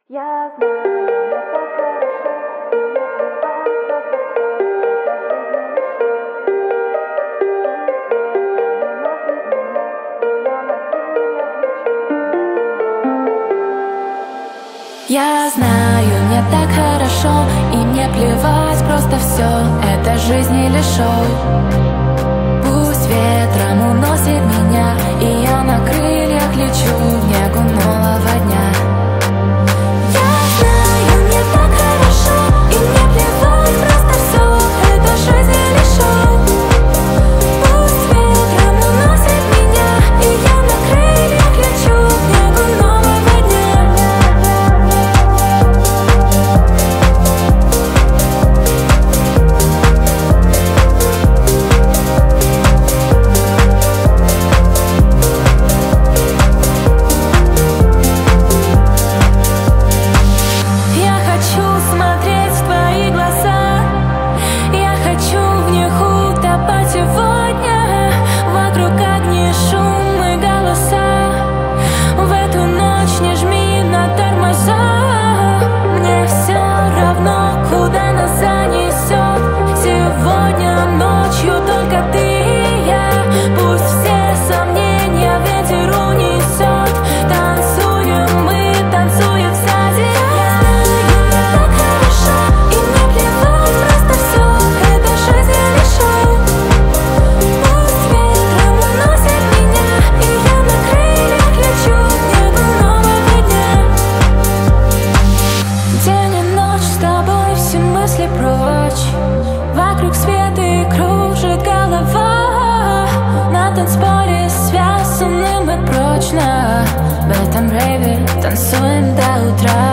Я знаю, мне так хорошо, и мне плевать, просто все это жизни лишь шоу. Пусть ветром уносит меня, и я на крыльях лечу в негу нового дня. Я знаю, мне так хорошо, и мне плевать, просто все это жизни лишь шоу. Пусть ветром уносит меня, и я на крыльях лечу в негу нового дня. Вокруг свет и кружит голова. На танцполе связаны мы прочно. В этом рейве танцуем до утра.